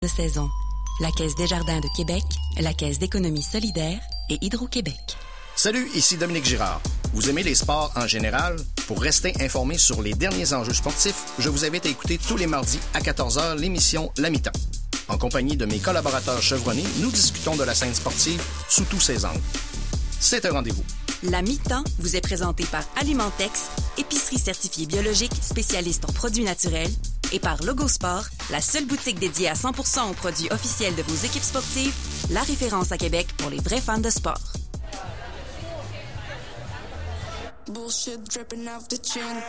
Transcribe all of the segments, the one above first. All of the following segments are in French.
de saison. La Caisse Desjardins de Québec, la Caisse d'économie solidaire et Hydro-Québec. Salut, ici Dominique Girard. Vous aimez les sports en général? Pour rester informé sur les derniers enjeux sportifs, je vous invite à écouter tous les mardis à 14h l'émission La Mi-temps. En compagnie de mes collaborateurs chevronnés, nous discutons de la scène sportive sous tous ses angles. C'est un rendez-vous. La Mi-temps vous est présentée par Alimentex, épicerie certifiée biologique spécialiste en produits naturels, et par Logosport, la seule boutique dédiée à 100% aux produits officiels de vos équipes sportives, la référence à Québec pour les vrais fans de sport. Bullshit dripping off the chin.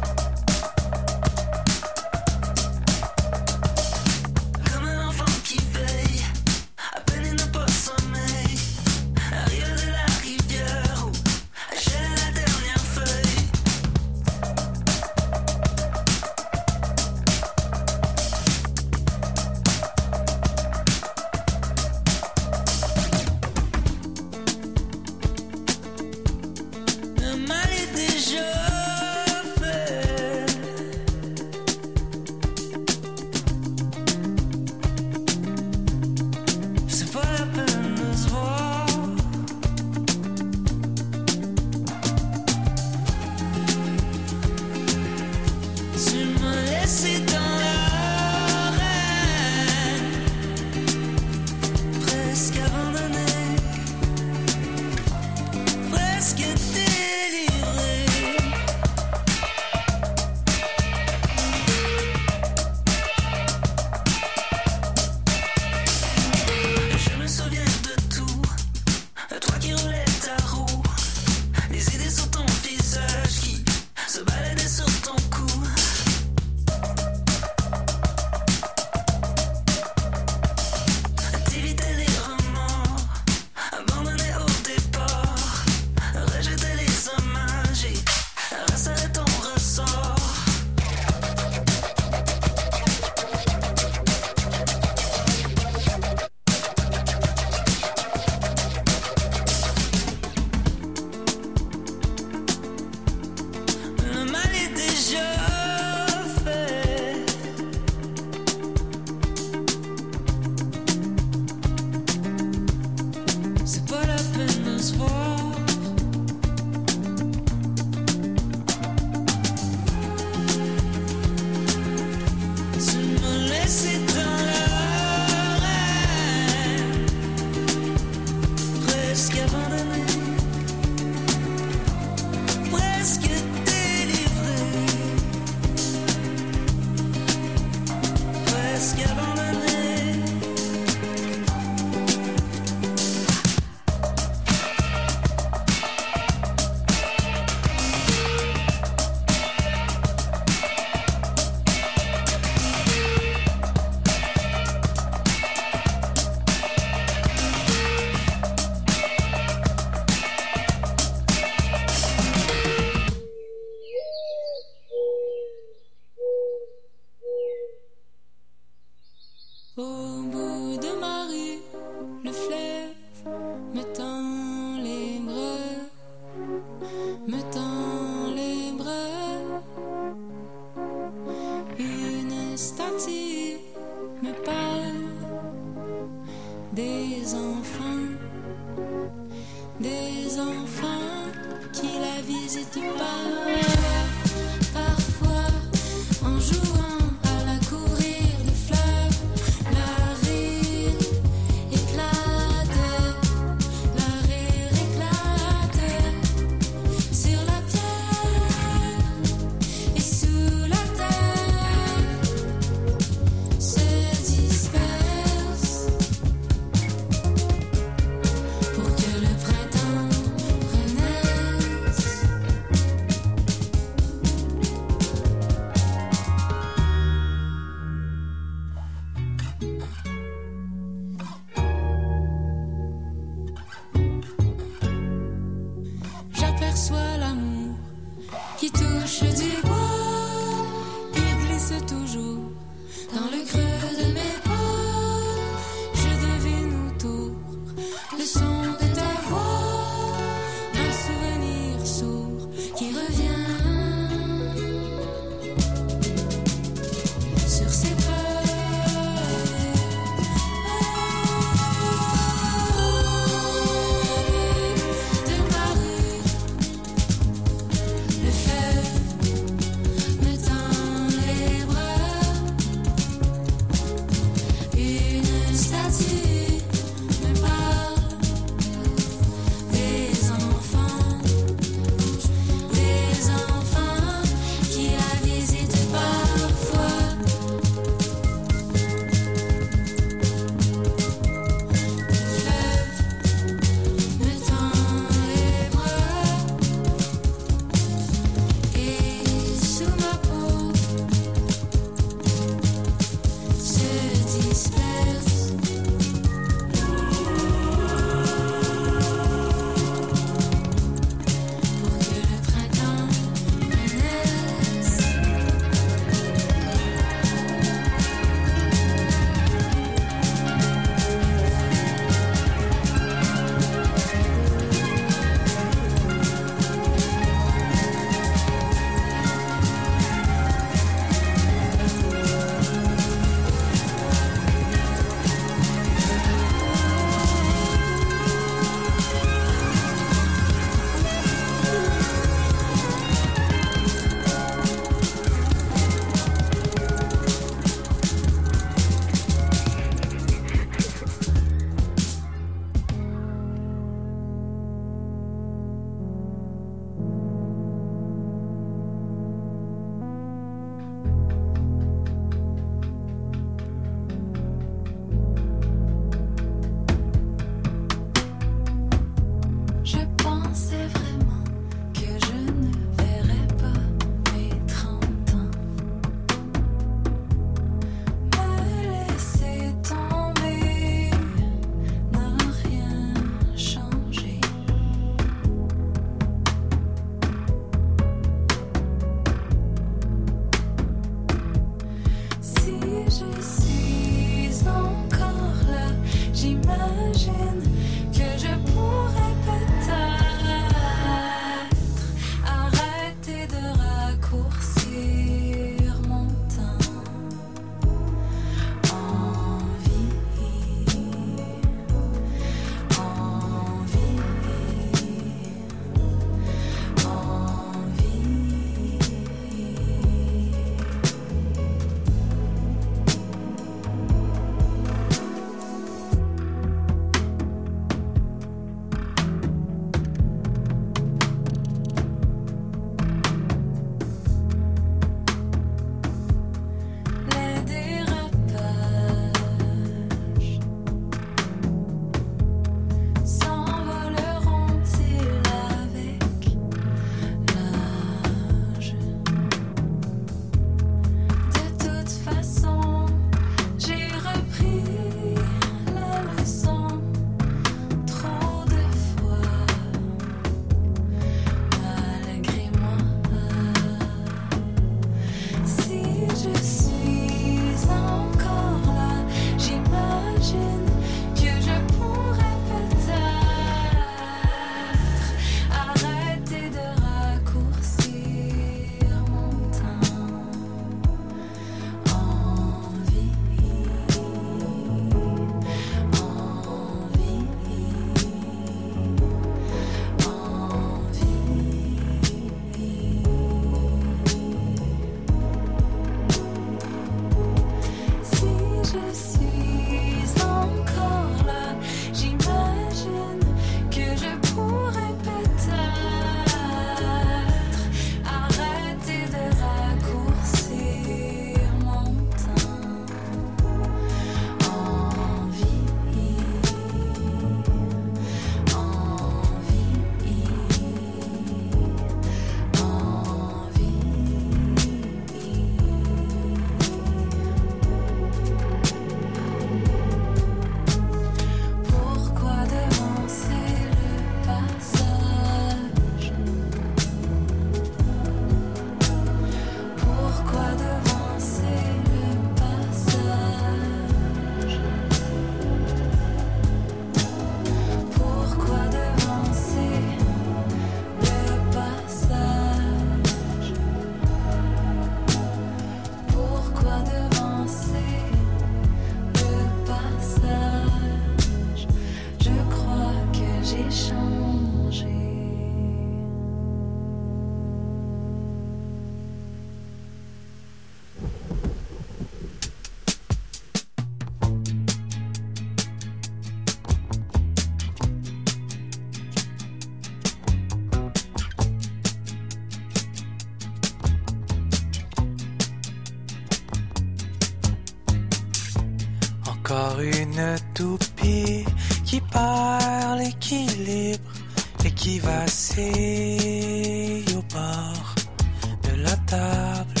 Encore une toupie qui perd l'équilibre et qui vacille au bord de la table.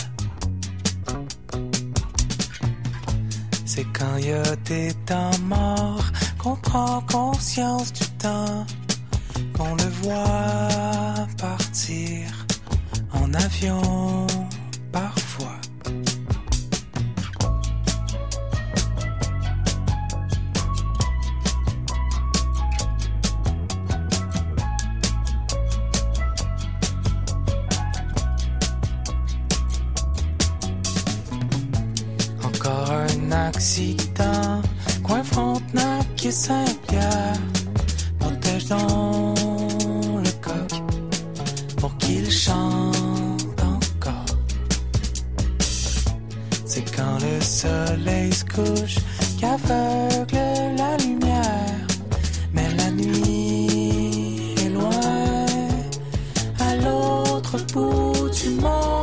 C'est quand il y a des temps morts qu'on prend conscience du temps, qu'on le voit partir en avion parfois. Encore un accident, coin Frontenac et Saint-Pierre, protège donc le coq pour qu'il chante encore. C'est quand le soleil se couche qu'aveugle la lumière, mais la nuit est loin, à l'autre bout du monde.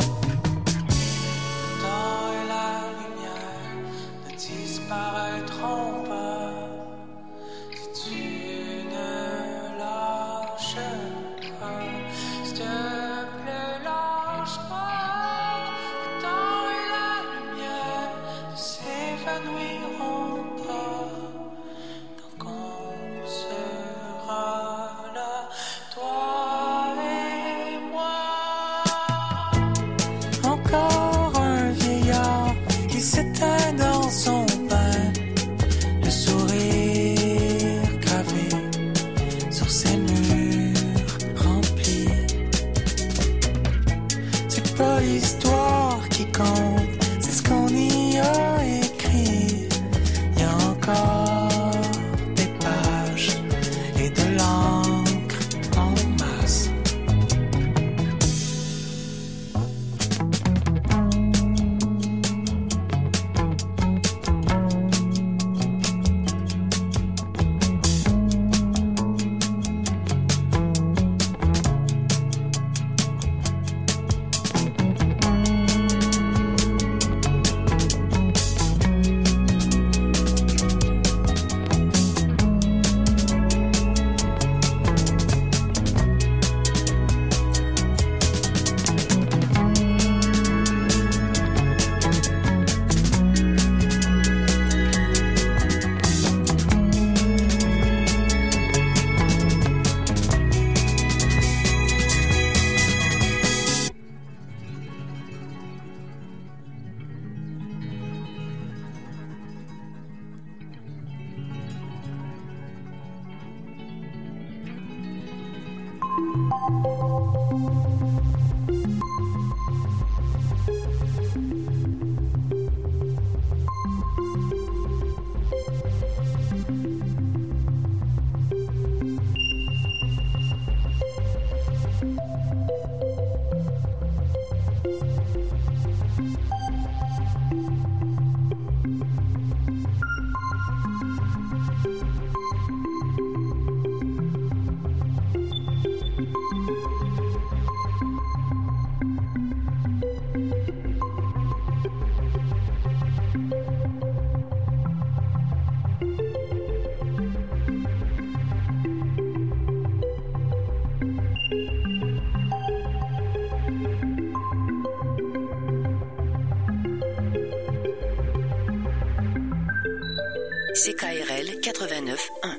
CKRL 89.1.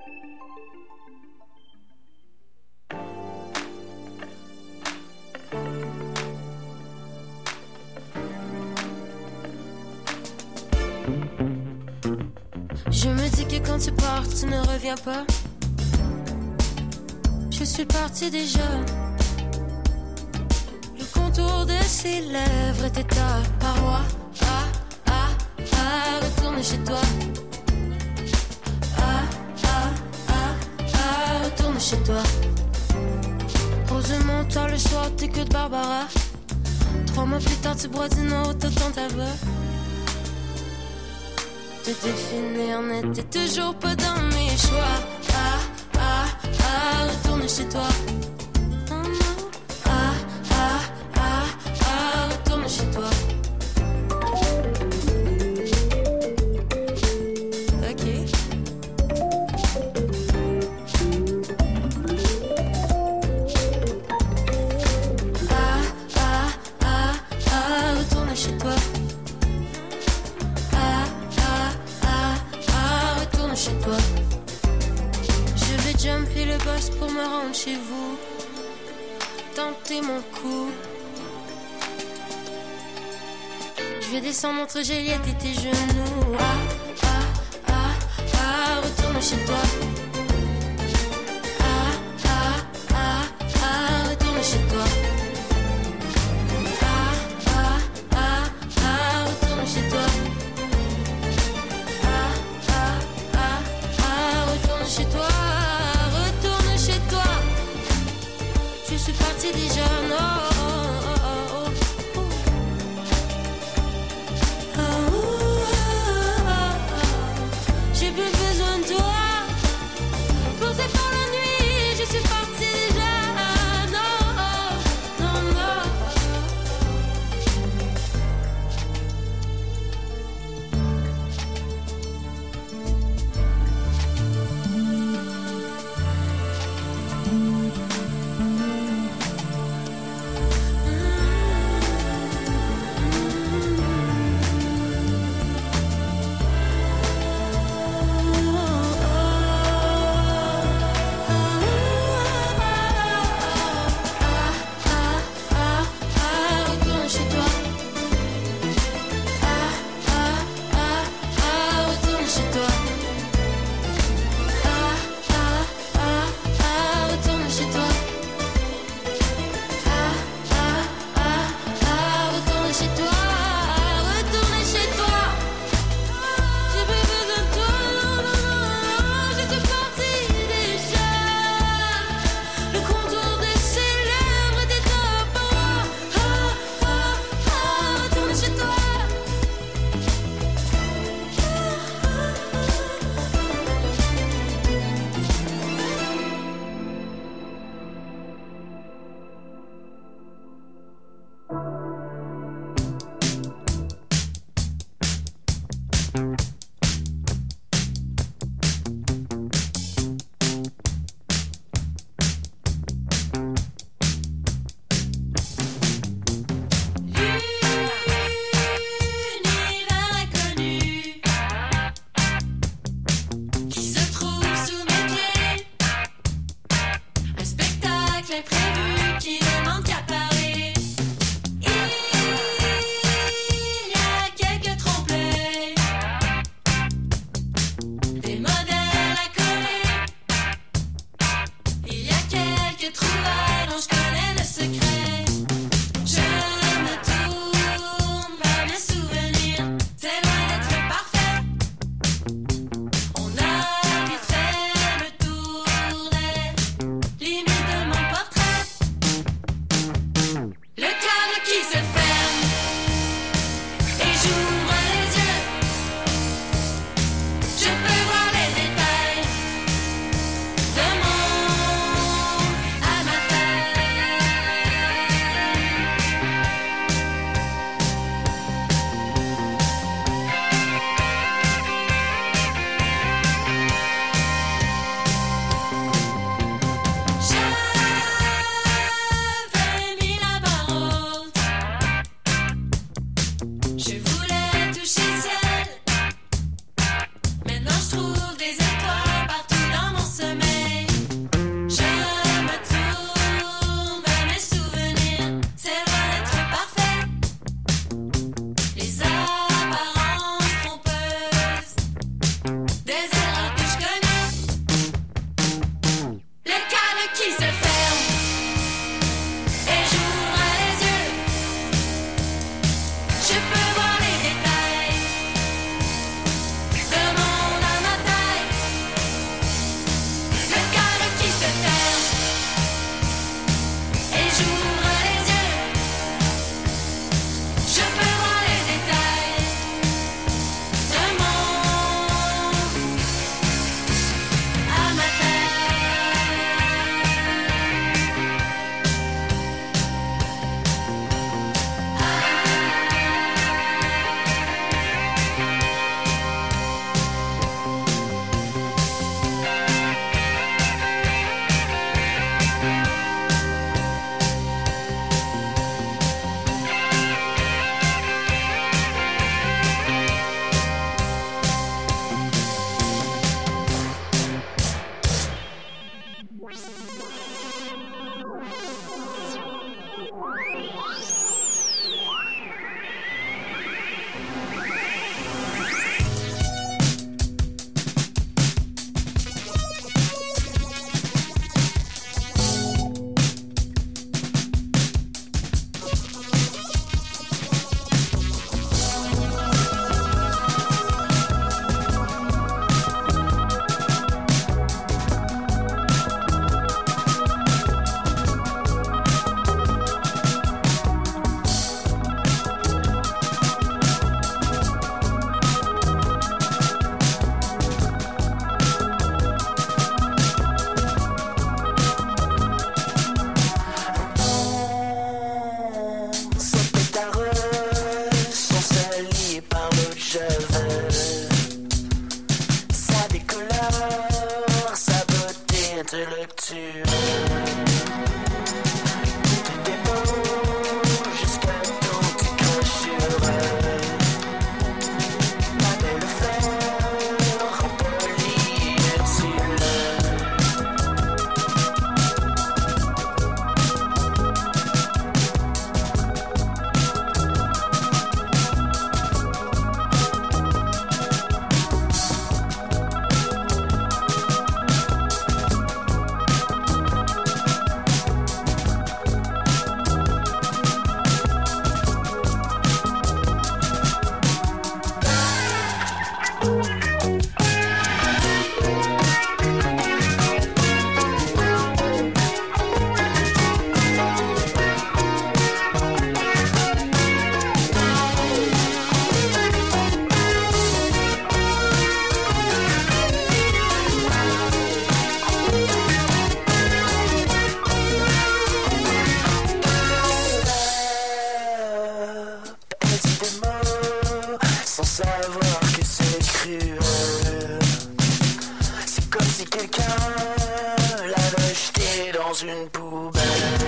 Je me dis que quand tu pars, tu ne reviens pas. Je suis partie déjà. Le contour de ses lèvres était ta paroi. Retourne chez toi. Retourne chez toi. Rosemont, tard le soir, t'écoutes Barbara. 3 mois plus tard, tu bois du nôtre dans ta voix. Te définir n'était toujours pas dans mes choix. Retourne chez toi. Retourne chez toi. coup. Je vais descendre entre Juliette et tes genoux. Retourne chez toi. Retourne chez toi. Retourne chez toi. Retourne chez toi. Retourne chez toi. Je suis partie déjà, non. J'ai plus besoin de toi. Posé par la nuit, je suis partie déjà. Non, savoir que c'est cruel. C'est comme si quelqu'un l'avait jeté dans une poubelle.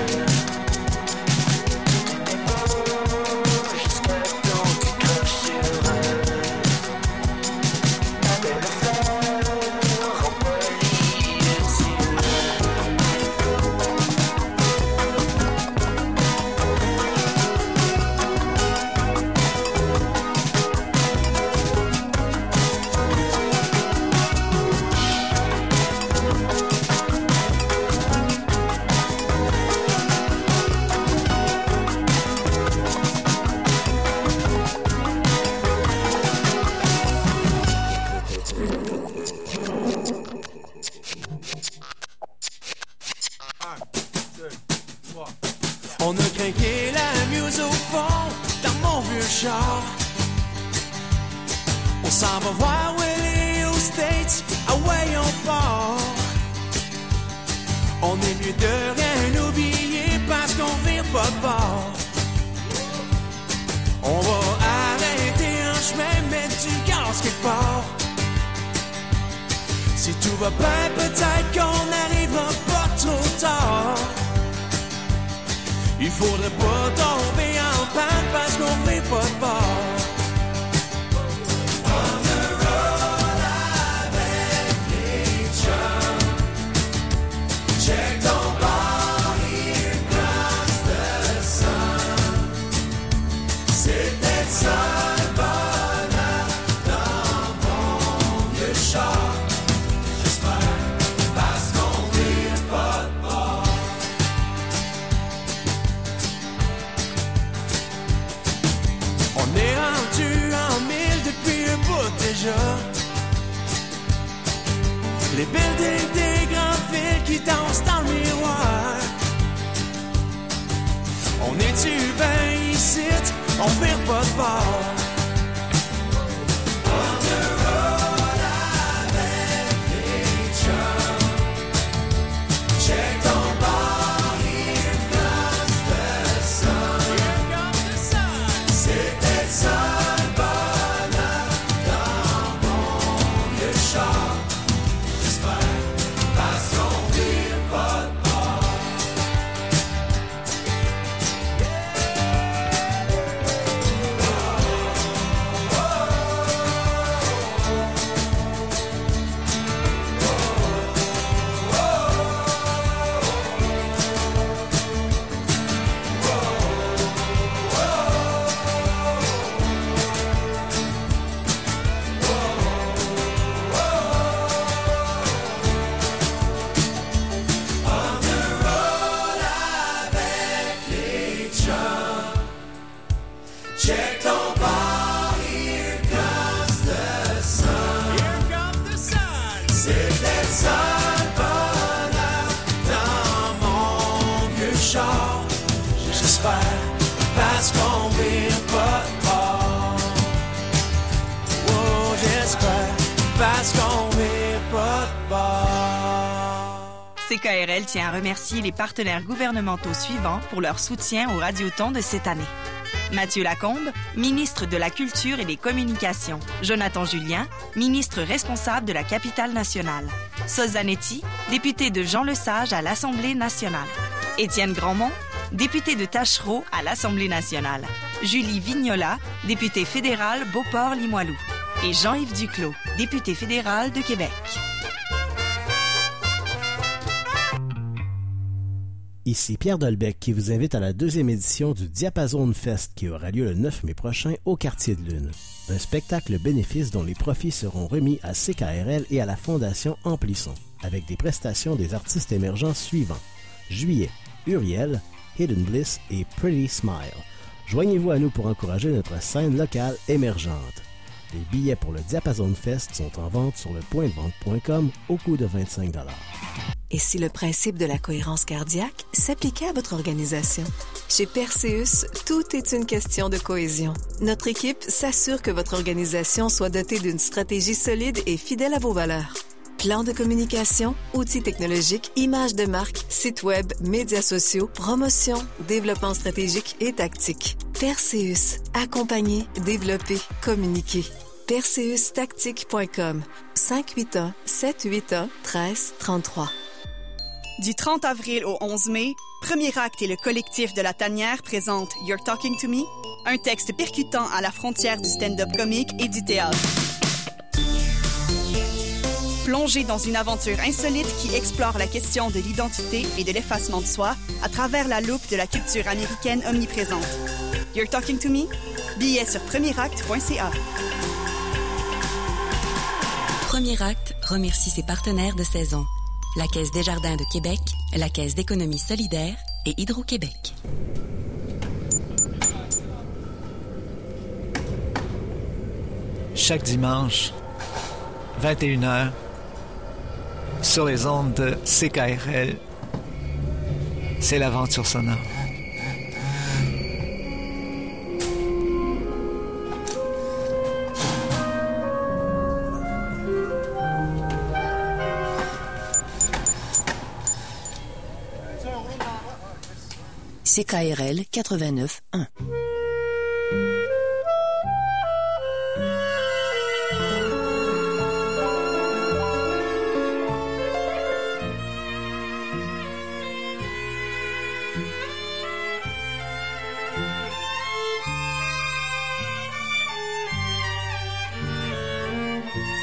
On a craqué la muse au fond dans mon vieux char. On s'en va voir Willie aux States, away on part. On est mieux de rien oublier parce qu'on vire pas de bord. On va arrêter un chemin, mettre du gaz quelque part. Si tout va bien, peut-être qu'on n'arrivera pas trop tard. Il faudrait pas tomber en panne parce qu'on fait pas de bord. On the road avec les chums. Check ton bord, here comes the sun. C'est peut-être ça le bonheur dans mon vieux char. J'espère parce qu'on vire pas de bord. On est rendu en mille depuis un bout déjà. Les buildings des grandes villes qui dansent dans le miroir. On est-tu ben ici, on vire pas de bord. On the road avec les chums. Check ton bord, here comes the sun. Here comes the sun. C'est peut-être ça le bonheur dans mon vieux char. J'espère parce qu'on vire pas de bord. On the road avec les chums. Check ton bord, here comes the sun. Here comes the sun. C'est peut-être ça le bonheur dans mon vieux char. J'espère parce qu'on vire pas de bord. Oh, j'espère parce qu'on vire pas de bord. CKRL tient à remercier les partenaires gouvernementaux suivants pour leur soutien au Radioton de cette année. Mathieu Lacombe, ministre de la Culture et des Communications. Jonathan Julien, ministre responsable de la Capitale-Nationale. Sozanetti, député de Jean Lesage à l'Assemblée nationale. Étienne Grandmont, député de Tachereau à l'Assemblée nationale. Julie Vignola, députée fédérale Beauport-Limoilou. Et Jean-Yves Duclos, député fédéral de Québec. Ici Pierre Dolbec qui vous invite à la 2e édition du Diapason Fest qui aura lieu le 9 mai prochain au Quartier de Lune. Un spectacle bénéfice dont les profits seront remis à CKRL et à la Fondation Amplisson, avec des prestations des artistes émergents suivants. Juillet, Uriel, Hidden Bliss et Pretty Smile. Joignez-vous à nous pour encourager notre scène locale émergente. Les billets pour le Diapason Fest sont en vente sur lepointdevente.com au coût de 25 $. Et si le principe de la cohérence cardiaque s'appliquait à votre organisation? Chez Perseus, tout est une question de cohésion. Notre équipe s'assure que votre organisation soit dotée d'une stratégie solide et fidèle à vos valeurs. Plan de communication, outils technologiques, images de marque, site web, médias sociaux, promotion, développement stratégique et tactique. Perseus, accompagner, développer, communiquer. PerseusTactique.com 581-781-1333. Du 30 avril au 11 mai, Premier Acte et le collectif de la Tanière présentent You're Talking to Me, un texte percutant à la frontière du stand-up comique et du théâtre. Plongez dans une aventure insolite qui explore la question de l'identité et de l'effacement de soi à travers la loupe de la culture américaine omniprésente. You're Talking to Me? Billets sur premieracte.ca. Premier Acte remercie ses partenaires de saison. La Caisse Desjardins de Québec, la Caisse d'économie solidaire et Hydro-Québec. Chaque dimanche, 21h, sur les ondes de CKRL, c'est l'aventure sonore. CKRL 89.1.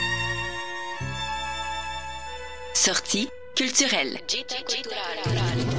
Sortie culturelle.